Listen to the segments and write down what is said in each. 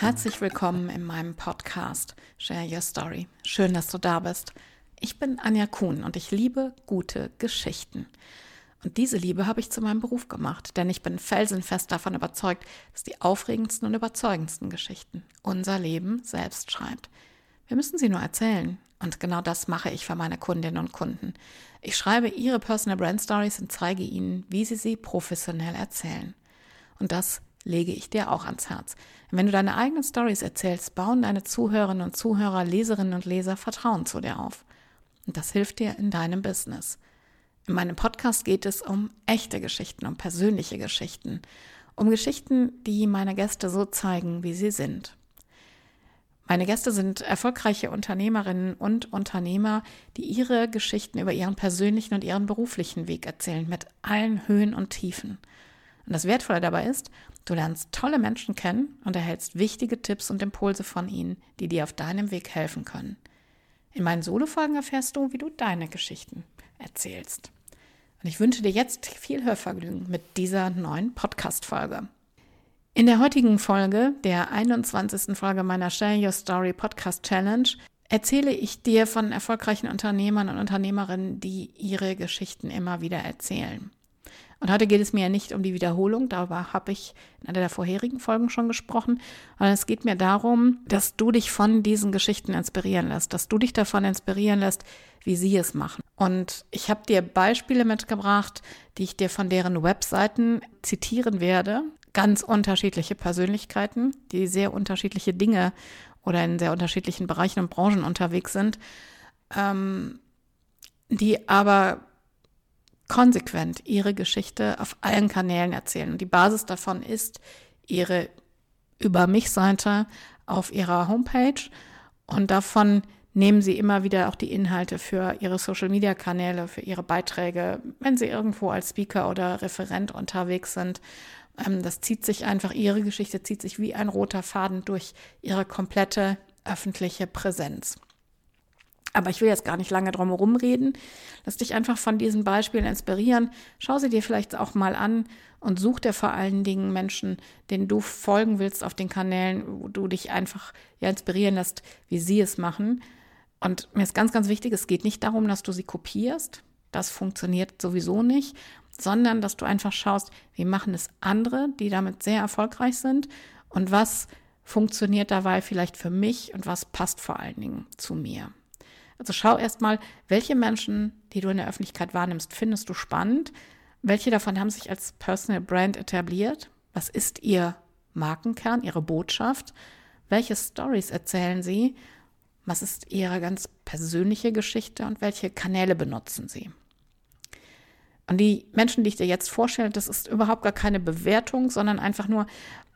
Herzlich willkommen in meinem Podcast Share Your Story. Schön, dass du da bist. Ich bin Anja Kuhn und ich liebe gute Geschichten. Und diese Liebe habe ich zu meinem Beruf gemacht, denn ich bin felsenfest davon überzeugt, dass die aufregendsten und überzeugendsten Geschichten unser Leben selbst schreibt. Wir müssen sie nur erzählen. Und genau das mache ich für meine Kundinnen und Kunden. Ich schreibe ihre Personal Brand Stories und zeige ihnen, wie sie professionell erzählen. Und das lege ich dir auch ans Herz. Und wenn du deine eigenen Stories erzählst, bauen deine Zuhörerinnen und Zuhörer, Leserinnen und Leser Vertrauen zu dir auf. Und das hilft dir in deinem Business. In meinem Podcast geht es um echte Geschichten, um persönliche Geschichten, um Geschichten, die meine Gäste so zeigen, wie sie sind. Meine Gäste sind erfolgreiche Unternehmerinnen und Unternehmer, die ihre Geschichten über ihren persönlichen und ihren beruflichen Weg erzählen, mit allen Höhen und Tiefen. Und das Wertvolle dabei ist, du lernst tolle Menschen kennen und erhältst wichtige Tipps und Impulse von ihnen, die dir auf deinem Weg helfen können. In meinen Solo-Folgen erfährst du, wie du deine Geschichten erzählst. Und ich wünsche dir jetzt viel Hörvergnügen mit dieser neuen Podcast-Folge. In der heutigen Folge, der 21. Folge meiner Share Your Story Podcast Challenge, erzähle ich dir von erfolgreichen Unternehmern und Unternehmerinnen, die ihre Geschichten immer wieder erzählen. Und heute geht es mir ja nicht um die Wiederholung, darüber habe ich in einer der vorherigen Folgen schon gesprochen, sondern es geht mir darum, dass du dich von diesen Geschichten inspirieren lässt, dass du dich davon inspirieren lässt, wie sie es machen. Und ich habe dir Beispiele mitgebracht, die ich dir von deren Webseiten zitieren werde. Ganz unterschiedliche Persönlichkeiten, die sehr unterschiedliche Dinge oder in sehr unterschiedlichen Bereichen und Branchen unterwegs sind, die aber konsequent ihre Geschichte auf allen Kanälen erzählen. Und die Basis davon ist ihre Über-mich-Seite auf ihrer Homepage. Und davon nehmen sie immer wieder auch die Inhalte für ihre Social-Media-Kanäle, für ihre Beiträge, wenn sie irgendwo als Speaker oder Referent unterwegs sind. Das zieht sich einfach, ihre Geschichte zieht sich wie ein roter Faden durch ihre komplette öffentliche Präsenz. Aber ich will jetzt gar nicht lange drum herum reden. Lass dich einfach von diesen Beispielen inspirieren. Schau sie dir vielleicht auch mal an und such dir vor allen Dingen Menschen, denen du folgen willst auf den Kanälen, wo du dich einfach inspirieren lässt, wie sie es machen. Und mir ist ganz, ganz wichtig, es geht nicht darum, dass du sie kopierst. Das funktioniert sowieso nicht, sondern dass du einfach schaust, wie machen es andere, die damit sehr erfolgreich sind und was funktioniert dabei vielleicht für mich und was passt vor allen Dingen zu mir. Also schau erstmal, welche Menschen, die du in der Öffentlichkeit wahrnimmst, findest du spannend? Welche davon haben sich als Personal Brand etabliert? Was ist ihr Markenkern, ihre Botschaft? Welche Stories erzählen sie? Was ist ihre ganz persönliche Geschichte und welche Kanäle benutzen sie? Und die Menschen, die ich dir jetzt vorstelle, das ist überhaupt gar keine Bewertung, sondern einfach nur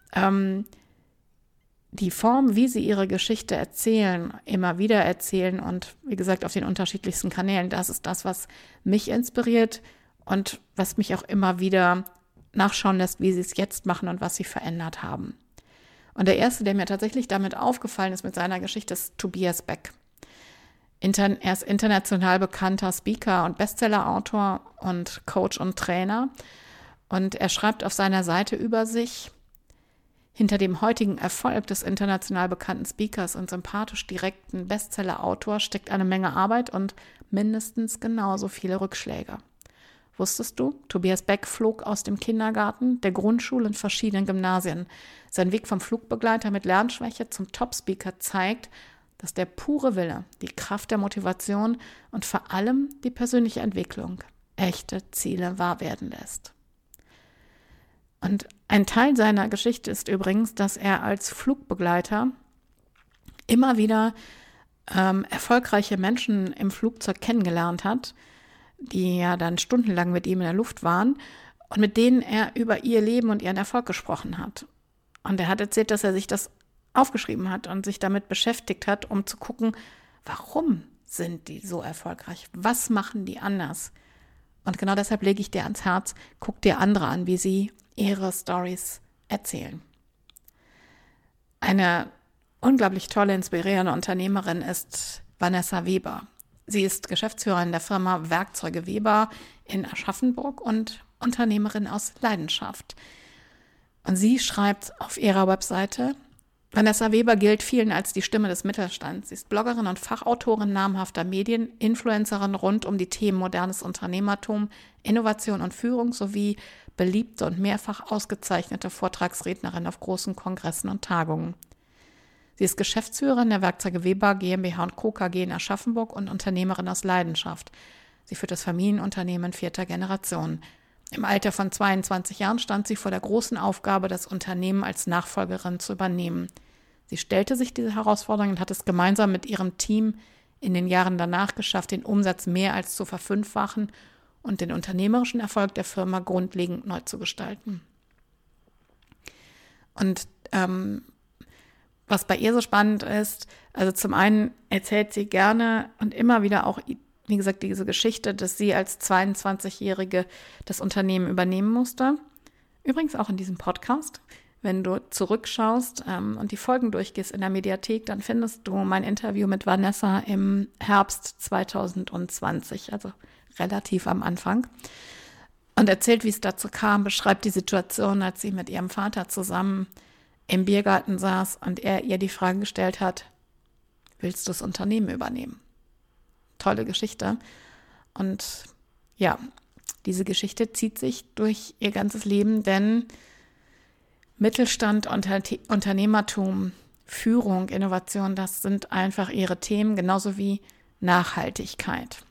die Form, wie sie ihre Geschichte erzählen, immer wieder erzählen und wie gesagt auf den unterschiedlichsten Kanälen, das ist das, was mich inspiriert und was mich auch immer wieder nachschauen lässt, wie sie es jetzt machen und was sie verändert haben. Und der erste, der mir tatsächlich damit aufgefallen ist mit seiner Geschichte, ist Tobias Beck. Er ist international bekannter Speaker und Bestsellerautor und Coach und Trainer. Und er schreibt auf seiner Seite über sich: Hinter dem heutigen Erfolg des international bekannten Speakers und sympathisch direkten Bestseller-Autor steckt eine Menge Arbeit und mindestens genauso viele Rückschläge. Wusstest du, Tobias Beck flog aus dem Kindergarten, der Grundschule und verschiedenen Gymnasien. Sein Weg vom Flugbegleiter mit Lernschwäche zum Top-Speaker zeigt, dass der pure Wille, die Kraft der Motivation und vor allem die persönliche Entwicklung echte Ziele wahr werden lässt. Und ein Teil seiner Geschichte ist übrigens, dass er als Flugbegleiter immer wieder erfolgreiche Menschen im Flugzeug kennengelernt hat, die ja dann stundenlang mit ihm in der Luft waren und mit denen er über ihr Leben und ihren Erfolg gesprochen hat. Und er hat erzählt, dass er sich das aufgeschrieben hat und sich damit beschäftigt hat, um zu gucken, warum sind die so erfolgreich? Was machen die anders? Und genau deshalb lege ich dir ans Herz, guck dir andere an, wie sie ihre Stories erzählen. Eine unglaublich tolle, inspirierende Unternehmerin ist Vanessa Weber. Sie ist Geschäftsführerin der Firma Werkzeuge Weber in Aschaffenburg und Unternehmerin aus Leidenschaft. Und sie schreibt auf ihrer Webseite: Vanessa Weber gilt vielen als die Stimme des Mittelstands. Sie ist Bloggerin und Fachautorin namhafter Medien, Influencerin rund um die Themen modernes Unternehmertum, Innovation und Führung sowie beliebte und mehrfach ausgezeichnete Vortragsrednerin auf großen Kongressen und Tagungen. Sie ist Geschäftsführerin der Werkzeuge Weber GmbH & Co. KG in Aschaffenburg und Unternehmerin aus Leidenschaft. Sie führt das Familienunternehmen 4. Generation. Im Alter von 22 Jahren stand sie vor der großen Aufgabe, das Unternehmen als Nachfolgerin zu übernehmen. Sie stellte sich diese Herausforderung und hat es gemeinsam mit ihrem Team in den Jahren danach geschafft, den Umsatz mehr als zu verfünffachen und den unternehmerischen Erfolg der Firma grundlegend neu zu gestalten. Und was bei ihr so spannend ist, also zum einen erzählt sie gerne und immer wieder auch, wie gesagt, diese Geschichte, dass sie als 22-Jährige das Unternehmen übernehmen musste. Übrigens auch in diesem Podcast. Wenn du zurückschaust und die Folgen durchgehst in der Mediathek, dann findest du mein Interview mit Vanessa im Herbst 2020, also relativ am Anfang. Und erzählt, wie es dazu kam, beschreibt die Situation, als sie mit ihrem Vater zusammen im Biergarten saß und er ihr die Frage gestellt hat, willst du das Unternehmen übernehmen? Tolle Geschichte. Und ja, diese Geschichte zieht sich durch ihr ganzes Leben, denn Mittelstand, Unternehmertum, Führung, Innovation, das sind einfach ihre Themen, genauso wie Nachhaltigkeit.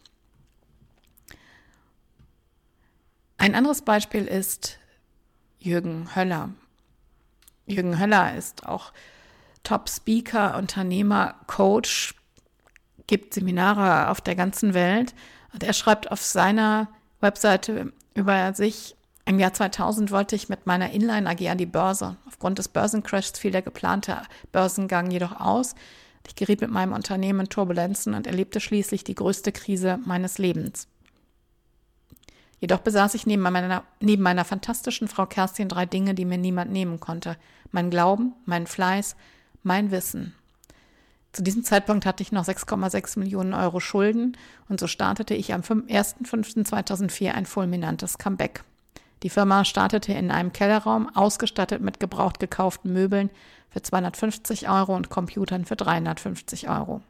Ein anderes Beispiel ist Jürgen Höller. Jürgen Höller ist auch Top-Speaker, Unternehmer, Coach, gibt Seminare auf der ganzen Welt. Und er schreibt auf seiner Webseite über sich, im Jahr 2000 wollte ich mit meiner Inline AG an die Börse. Aufgrund des Börsencrashs fiel der geplante Börsengang jedoch aus. Ich geriet mit meinem Unternehmen in Turbulenzen und erlebte schließlich die größte Krise meines Lebens. Jedoch besaß ich neben meiner fantastischen Frau Kerstin 3 Dinge, die mir niemand nehmen konnte. Mein Glauben, mein Fleiß, mein Wissen. Zu diesem Zeitpunkt hatte ich noch 6,6 Millionen Euro Schulden und so startete ich am 1.5.2004 ein fulminantes Comeback. Die Firma startete in einem Kellerraum, ausgestattet mit gebraucht gekauften Möbeln für 250 Euro und Computern für 350 Euro.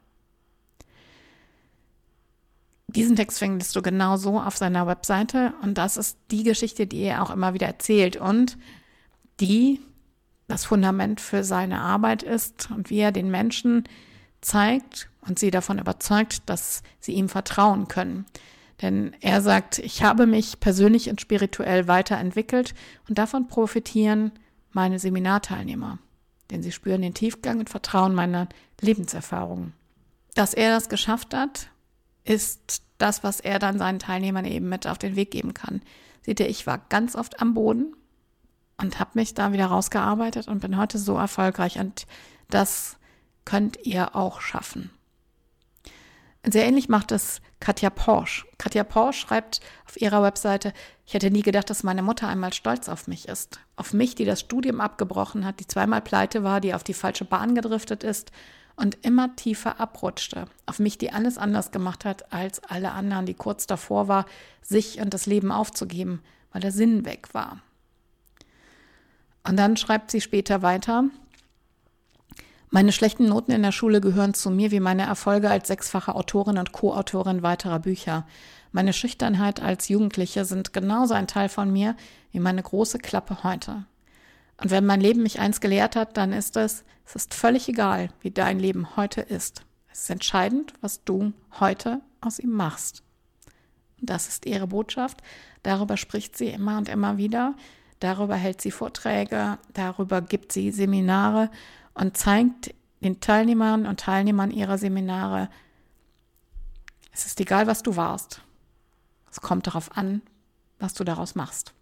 Diesen Text findest du genau so auf seiner Webseite und das ist die Geschichte, die er auch immer wieder erzählt und die das Fundament für seine Arbeit ist und wie er den Menschen zeigt und sie davon überzeugt, dass sie ihm vertrauen können. Denn er sagt, ich habe mich persönlich und spirituell weiterentwickelt und davon profitieren meine Seminarteilnehmer. Denn sie spüren den Tiefgang und Vertrauen meiner Lebenserfahrungen. Dass er das geschafft hat, ist das, was er dann seinen Teilnehmern eben mit auf den Weg geben kann. Seht ihr, ich war ganz oft am Boden und habe mich da wieder rausgearbeitet und bin heute so erfolgreich und das könnt ihr auch schaffen. Sehr ähnlich macht es Katja Porsche. Katja Porsche schreibt auf ihrer Webseite, ich hätte nie gedacht, dass meine Mutter einmal stolz auf mich ist. Auf mich, die das Studium abgebrochen hat, die zweimal pleite war, die auf die falsche Bahn gedriftet ist und immer tiefer abrutschte. Auf mich, die alles anders gemacht hat als alle anderen, die kurz davor war, sich und das Leben aufzugeben, weil der Sinn weg war. Und dann schreibt sie später weiter, meine schlechten Noten in der Schule gehören zu mir wie meine Erfolge als 6-fache Autorin und Co-Autorin weiterer Bücher. Meine Schüchternheit als Jugendliche sind genauso ein Teil von mir wie meine große Klappe heute. Und wenn mein Leben mich eins gelehrt hat, dann ist es ist völlig egal, wie dein Leben heute ist. Es ist entscheidend, was du heute aus ihm machst. Und das ist ihre Botschaft. Darüber spricht sie immer und immer wieder. Darüber hält sie Vorträge, darüber gibt sie Seminare und zeigt den Teilnehmern und Teilnehmern ihrer Seminare, es ist egal, was du warst. Es kommt darauf an, was du daraus machst.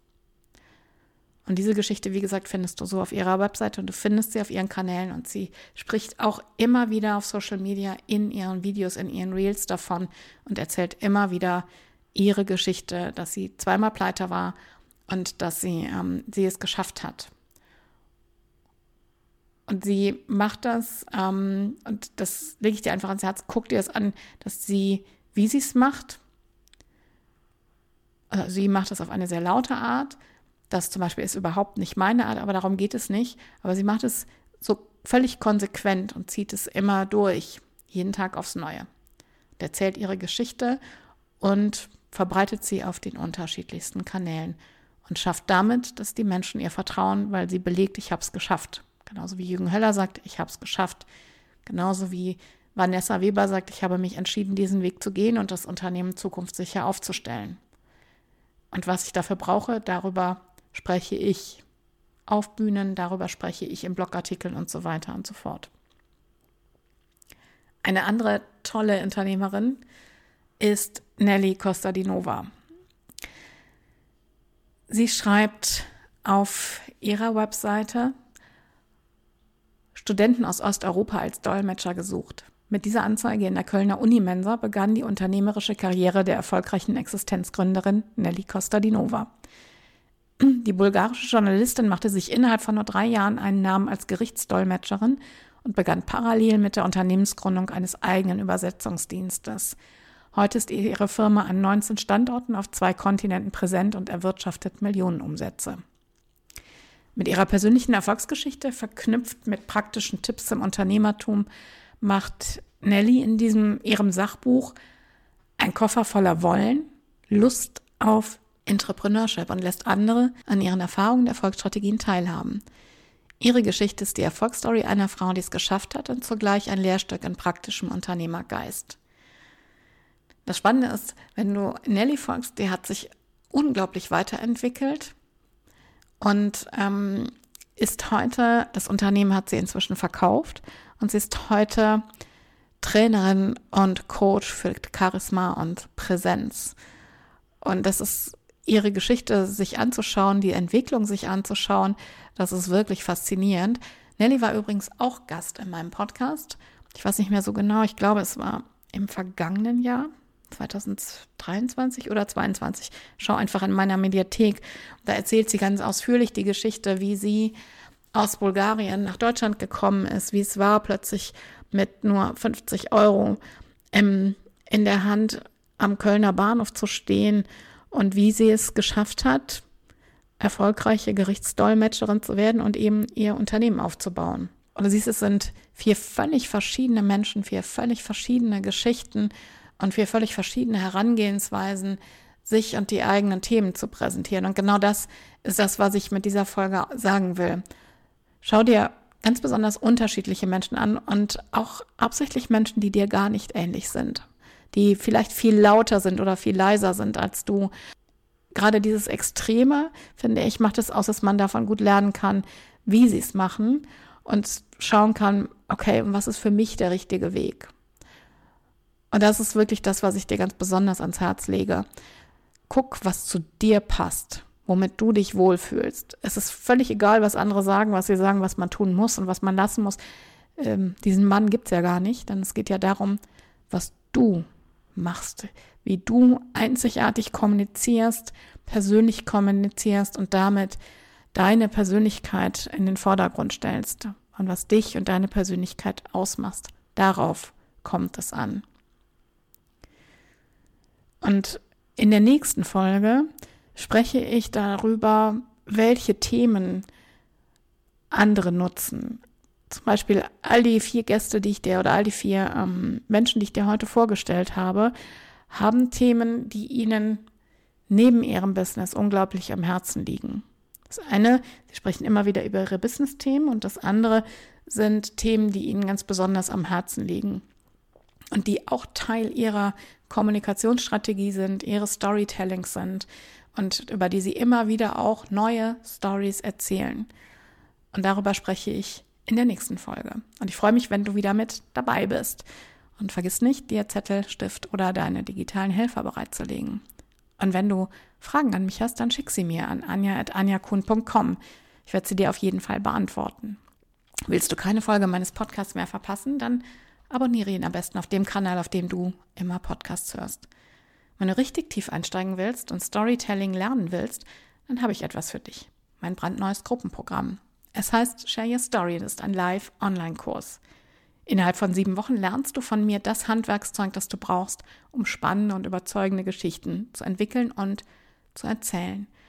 Und diese Geschichte, wie gesagt, findest du so auf ihrer Webseite und du findest sie auf ihren Kanälen und sie spricht auch immer wieder auf Social Media in ihren Videos, in ihren Reels davon und erzählt immer wieder ihre Geschichte, dass sie zweimal pleite war und dass sie es geschafft hat. Und sie macht das, und das lege ich dir einfach ans Herz, guck dir das an, dass sie, wie sie es macht, also sie macht das auf eine sehr laute Art, das zum Beispiel ist überhaupt nicht meine Art, aber darum geht es nicht, aber sie macht es so völlig konsequent und zieht es immer durch, jeden Tag aufs Neue. Und erzählt ihre Geschichte und verbreitet sie auf den unterschiedlichsten Kanälen und schafft damit, dass die Menschen ihr vertrauen, weil sie belegt, ich habe es geschafft. Genauso wie Jürgen Höller sagt, ich habe es geschafft. Genauso wie Vanessa Weber sagt, ich habe mich entschieden, diesen Weg zu gehen und das Unternehmen zukunftssicher aufzustellen. Und was ich dafür brauche, darüber spreche ich auf Bühnen, darüber spreche ich in Blogartikeln und so weiter und so fort. Eine andere tolle Unternehmerin ist Nelly Costa di Nova. Sie schreibt auf ihrer Webseite, Studenten aus Osteuropa als Dolmetscher gesucht. Mit dieser Anzeige in der Kölner Unimensa begann die unternehmerische Karriere der erfolgreichen Existenzgründerin Nelly Costa di Nova. Die bulgarische Journalistin machte sich innerhalb von nur 3 Jahren einen Namen als Gerichtsdolmetscherin und begann parallel mit der Unternehmensgründung eines eigenen Übersetzungsdienstes. Heute ist ihre Firma an 19 Standorten auf 2 Kontinenten präsent und erwirtschaftet Millionenumsätze. Mit ihrer persönlichen Erfolgsgeschichte, verknüpft mit praktischen Tipps im Unternehmertum, macht Nelly in ihrem Sachbuch ein Koffer voller Wollen, Lust auf Entrepreneurship und lässt andere an ihren Erfahrungen und Erfolgsstrategien teilhaben. Ihre Geschichte ist die Erfolgsstory einer Frau, die es geschafft hat und zugleich ein Lehrstück in praktischem Unternehmergeist. Das Spannende ist, wenn du Nelly folgst, die hat sich unglaublich weiterentwickelt und ist heute, das Unternehmen hat sie inzwischen verkauft und sie ist heute Trainerin und Coach für Charisma und Präsenz. Und das ist ihre Geschichte sich anzuschauen, die Entwicklung sich anzuschauen, das ist wirklich faszinierend. Nelly war übrigens auch Gast in meinem Podcast. Ich weiß nicht mehr so genau, ich glaube, es war im vergangenen Jahr, 2023 oder 2022. Schau einfach in meiner Mediathek. Da erzählt sie ganz ausführlich die Geschichte, wie sie aus Bulgarien nach Deutschland gekommen ist, wie es war, plötzlich mit nur 50 € in der Hand am Kölner Bahnhof zu stehen und wie sie es geschafft hat, erfolgreiche Gerichtsdolmetscherin zu werden und eben ihr Unternehmen aufzubauen. Und du siehst, es sind 4 völlig verschiedene Menschen, 4 völlig verschiedene Geschichten und 4 völlig verschiedene Herangehensweisen, sich und die eigenen Themen zu präsentieren. Und genau das ist das, was ich mit dieser Folge sagen will. Schau dir ganz besonders unterschiedliche Menschen an und auch absichtlich Menschen, die dir gar nicht ähnlich sind, die vielleicht viel lauter sind oder viel leiser sind als du. Gerade dieses Extreme, finde ich, macht es aus, dass man davon gut lernen kann, wie sie es machen und schauen kann, okay, was ist für mich der richtige Weg? Und das ist wirklich das, was ich dir ganz besonders ans Herz lege. Guck, was zu dir passt, womit du dich wohlfühlst. Es ist völlig egal, was andere sagen, was sie sagen, was man tun muss und was man lassen muss. Diesen Mann gibt es ja gar nicht, denn es geht ja darum, was du machst, wie du einzigartig kommunizierst, persönlich kommunizierst und damit deine Persönlichkeit in den Vordergrund stellst und was dich und deine Persönlichkeit ausmacht. Darauf kommt es an. Und in der nächsten Folge spreche ich darüber, welche Themen andere nutzen. Zum Beispiel all die 4 Gäste, die ich dir oder all die 4 Menschen, die ich dir heute vorgestellt habe, haben Themen, die ihnen neben ihrem Business unglaublich am Herzen liegen. Das eine, sie sprechen immer wieder über ihre Business-Themen und das andere sind Themen, die ihnen ganz besonders am Herzen liegen und die auch Teil ihrer Kommunikationsstrategie sind, ihres Storytellings sind und über die sie immer wieder auch neue Stories erzählen. Und darüber spreche ich in der nächsten Folge. Und ich freue mich, wenn du wieder mit dabei bist. Und vergiss nicht, dir Zettel, Stift oder deine digitalen Helfer bereitzulegen. Und wenn du Fragen an mich hast, dann schick sie mir an anja@anjakuhn.com. Ich werde sie dir auf jeden Fall beantworten. Willst du keine Folge meines Podcasts mehr verpassen, dann abonniere ihn am besten auf dem Kanal, auf dem du immer Podcasts hörst. Wenn du richtig tief einsteigen willst und Storytelling lernen willst, dann habe ich etwas für dich. Mein brandneues Gruppenprogramm. Es heißt Share Your Story, das ist ein Live-Online-Kurs. Innerhalb von 7 Wochen lernst du von mir das Handwerkszeug, das du brauchst, um spannende und überzeugende Geschichten zu entwickeln und zu erzählen.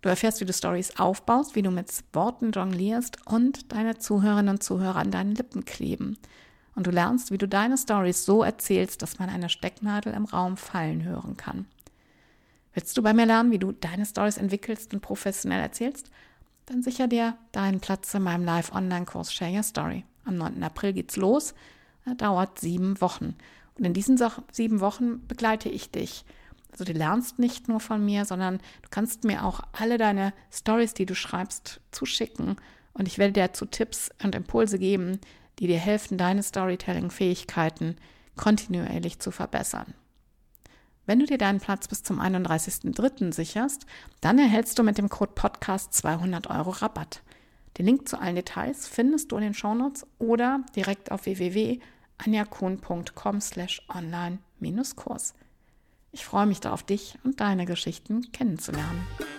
Du erfährst, wie du Stories aufbaust, wie du mit Worten jonglierst und deine Zuhörerinnen und Zuhörer an deinen Lippen kleben. Und du lernst, wie du deine Stories so erzählst, dass man eine Stecknadel im Raum fallen hören kann. Willst du bei mir lernen, wie du deine Stories entwickelst und professionell erzählst? Dann sicher dir deinen Platz in meinem Live-Online-Kurs Share Your Story. Am 9. April geht's los. Er dauert 7 Wochen. Und in diesen 7 Wochen begleite ich dich. Also du lernst nicht nur von mir, sondern du kannst mir auch alle deine Stories, die du schreibst, zuschicken. Und ich werde dir dazu Tipps und Impulse geben, die dir helfen, deine Storytelling-Fähigkeiten kontinuierlich zu verbessern. Wenn du dir deinen Platz bis zum 31.03. sicherst, dann erhältst du mit dem Code Podcast 200 € Rabatt. Den Link zu allen Details findest du in den Shownotes oder direkt auf www.anjakuhn.com/online-Kurs. Ich freue mich darauf, dich und deine Geschichten kennenzulernen.